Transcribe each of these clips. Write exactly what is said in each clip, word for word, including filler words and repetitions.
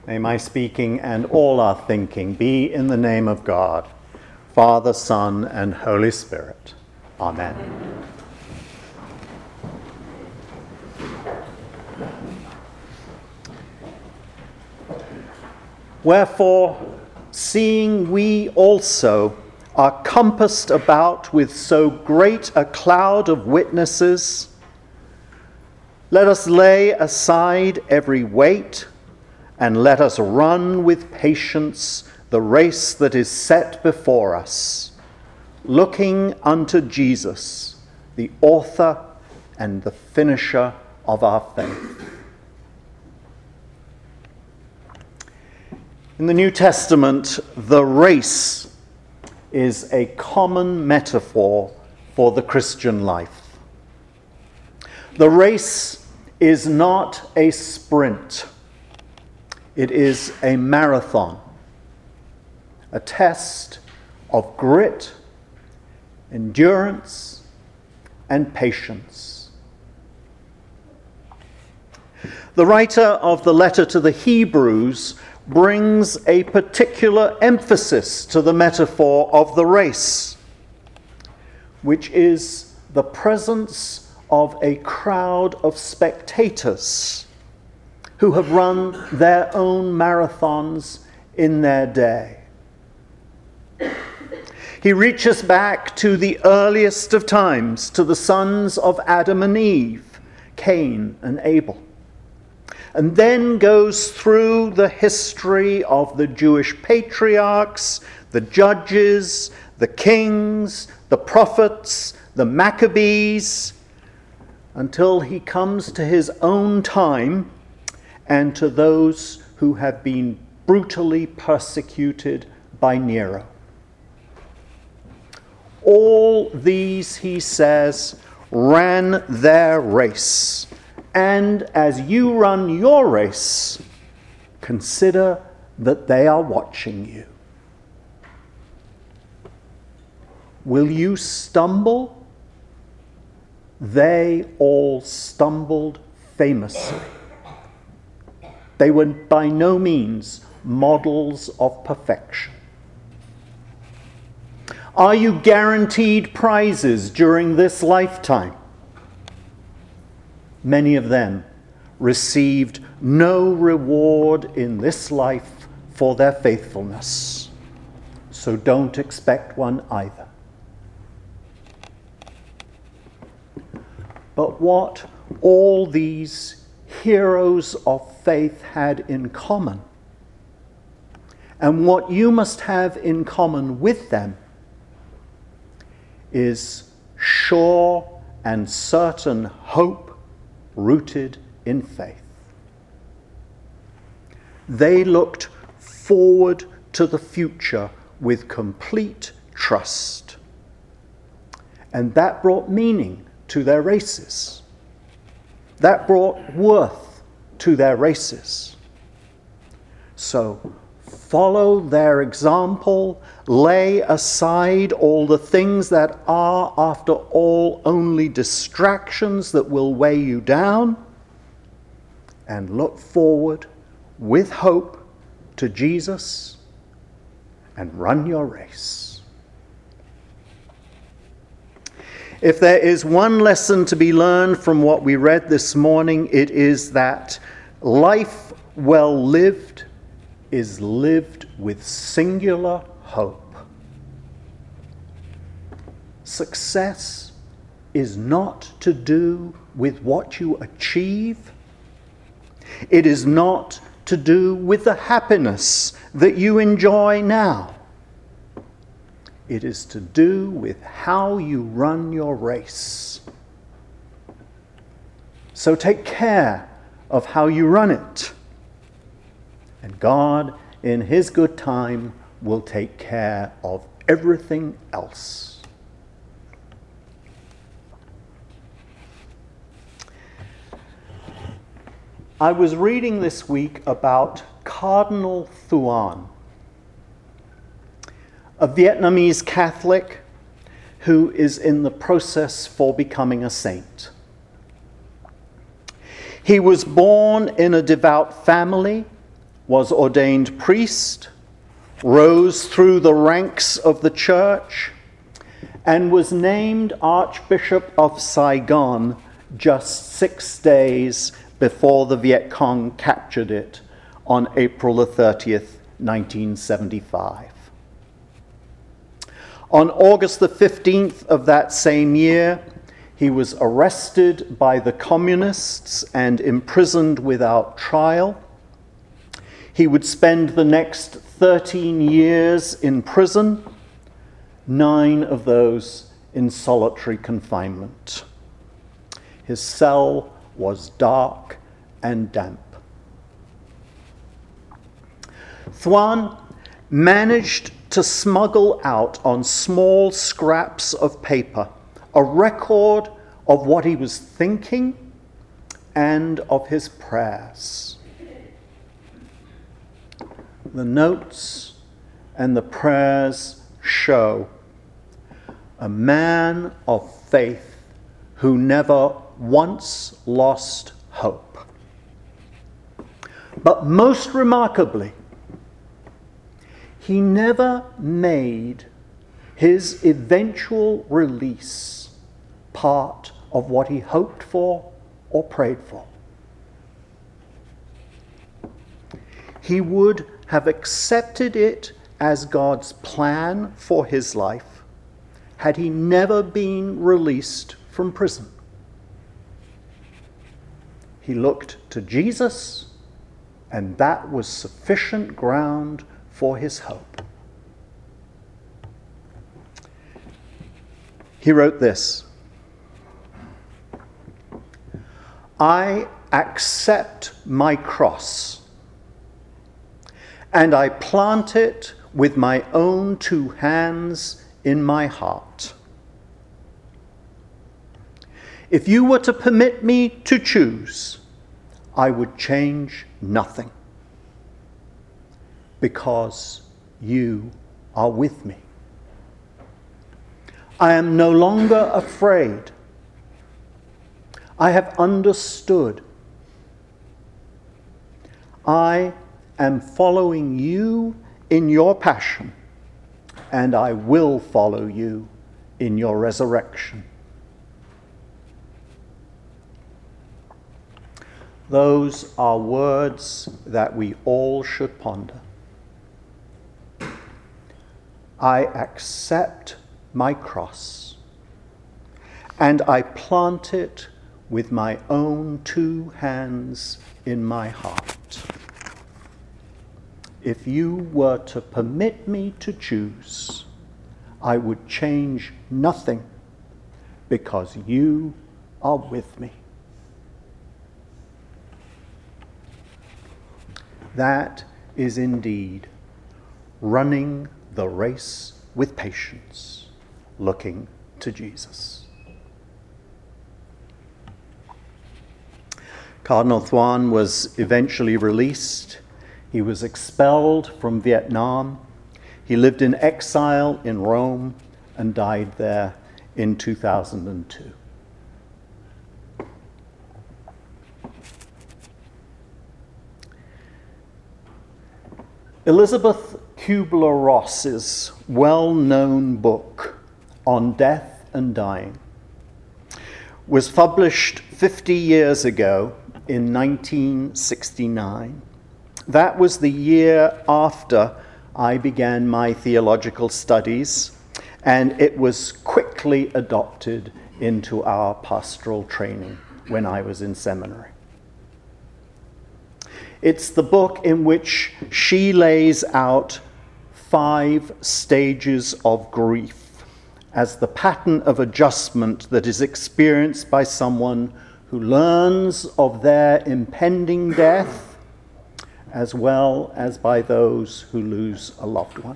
May my speaking and all our thinking be in the name of God, Father, Son, and Holy Spirit. Amen. Wherefore, seeing we also are compassed about with so great a cloud of witnesses, let us lay aside every weight, and let us run with patience the race that is set before us, looking unto Jesus, the author and the finisher of our faith. In the New Testament, the race is a common metaphor for the Christian life. The race is not a sprint. It is a marathon, a test of grit, endurance, and patience. The writer of the letter to the Hebrews brings a particular emphasis to the metaphor of the race, which is the presence of a crowd of spectators who have run their own marathons in their day. He reaches back to the earliest of times, to the sons of Adam and Eve, Cain and Abel, and then goes through the history of the Jewish patriarchs, the judges, the kings, the prophets, the Maccabees, until he comes to his own time and to those who have been brutally persecuted by Nero. All these, he says, ran their race. And as you run your race, consider that they are watching you. Will you stumble? They all stumbled famously. They were by no means models of perfection. Are you guaranteed prizes during this lifetime? Many of them received no reward in this life for their faithfulness, so don't expect one either. But what all these heroes of faith had in common, and what you must have in common with them, is sure and certain hope rooted in faith. They looked forward to the future with complete trust, and that brought meaning to their races. That brought worth to their races. So follow their example, lay aside all the things that are, after all, only distractions that will weigh you down, and look forward with hope to Jesus and run your race. If there is one lesson to be learned from what we read this morning, it is that life well lived is lived with singular hope. Success is not to do with what you achieve. It is not to do with the happiness that you enjoy now. It is to do with how you run your race. So take care of how you run it. And God, in His good time, will take care of everything else. I was reading this week about Cardinal Thuan, a Vietnamese Catholic who is in the process for becoming a saint. He was born in a devout family, was ordained priest, rose through the ranks of the church, and was named Archbishop of Saigon just six days before the Viet Cong captured it on April the thirtieth, nineteen seventy-five. On August the fifteenth of that same year, he was arrested by the communists and imprisoned without trial. He would spend the next thirteen years in prison, nine of those in solitary confinement. His cell was dark and damp. Thuan managed to smuggle out on small scraps of paper a record of what he was thinking and of his prayers. The notes and the prayers show a man of faith who never once lost hope. But most remarkably, he never made his eventual release part of what he hoped for or prayed for. He would have accepted it as God's plan for his life had he never been released from prison. He looked to Jesus, and that was sufficient ground for his hope. He wrote this: I accept my cross, and I plant it with my own two hands in my heart. If you were to permit me to choose, I would change nothing, because you are with me. I am no longer afraid. I have understood. I am following you in your passion, and I will follow you in your resurrection. Those are words that we all should ponder. I accept my cross, and I plant it with my own two hands in my heart. If you were to permit me to choose, I would change nothing, because you are with me. That is indeed running the race with patience, looking to Jesus. Cardinal Thuan was eventually released. He was expelled from Vietnam. He lived in exile in Rome and died there in two thousand two. Elizabeth Kubler-Ross's well-known book on death and dying was published fifty years ago in nineteen sixty-nine. That was the year after I began my theological studies, and it was quickly adopted into our pastoral training when I was in seminary. It's the book in which she lays out five stages of grief as the pattern of adjustment that is experienced by someone who learns of their impending death, as well as by those who lose a loved one.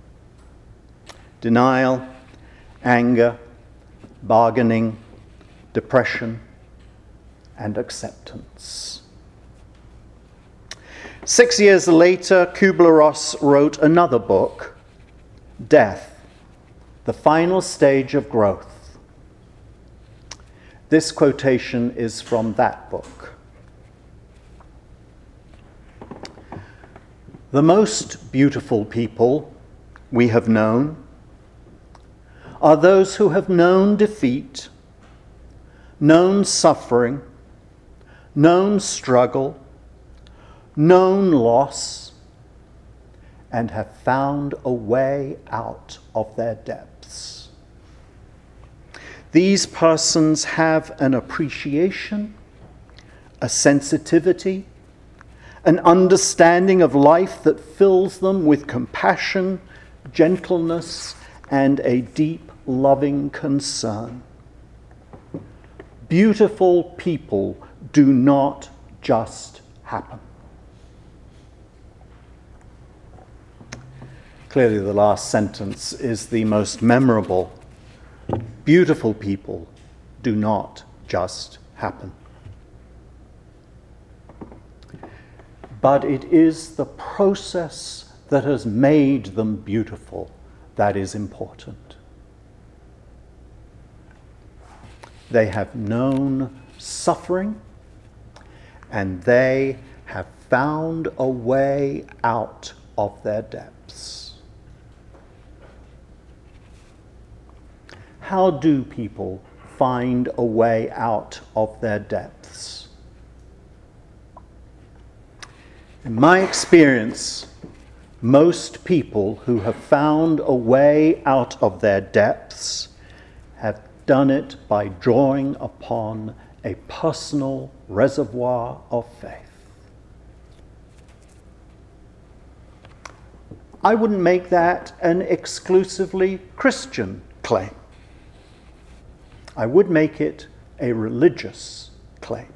Denial, anger, bargaining, depression, and acceptance. Six years later, Kubler-Ross wrote another book, Death, the Final Stage of Growth. This quotation is from that book. The most beautiful people we have known are those who have known defeat, known suffering, known struggle, known loss, and have found a way out of their depths. These persons have an appreciation, a sensitivity, an understanding of life that fills them with compassion, gentleness, and a deep, loving concern. Beautiful people do not just happen. Clearly, the last sentence is the most memorable. Beautiful people do not just happen. But it is the process that has made them beautiful that is important. They have known suffering, and they have found a way out of their depths. How do people find a way out of their depths? In my experience, most people who have found a way out of their depths have done it by drawing upon a personal reservoir of faith. I wouldn't make that an exclusively Christian claim. I would make it a religious claim.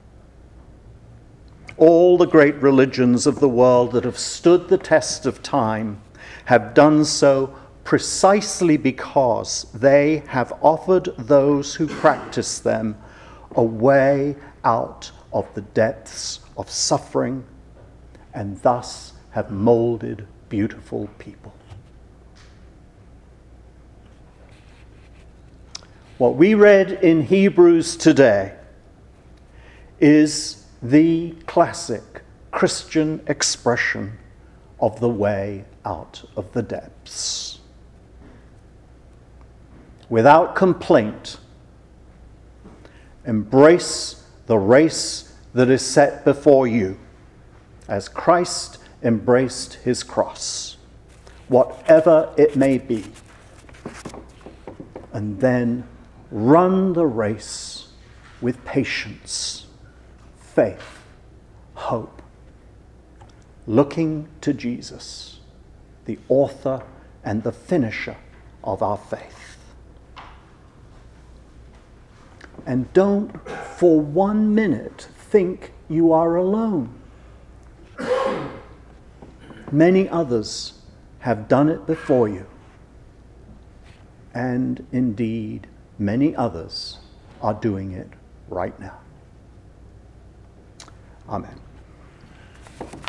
All the great religions of the world that have stood the test of time have done so precisely because they have offered those who practice them a way out of the depths of suffering, and thus have molded beautiful people. What we read in Hebrews today is the classic Christian expression of the way out of the depths. Without complaint, embrace the race that is set before you, as Christ embraced his cross, whatever it may be, and then run the race with patience, faith, hope, looking to Jesus, the author and the finisher of our faith. And don't for one minute think you are alone. Many others have done it before you, and indeed, many others are doing it right now. Amen.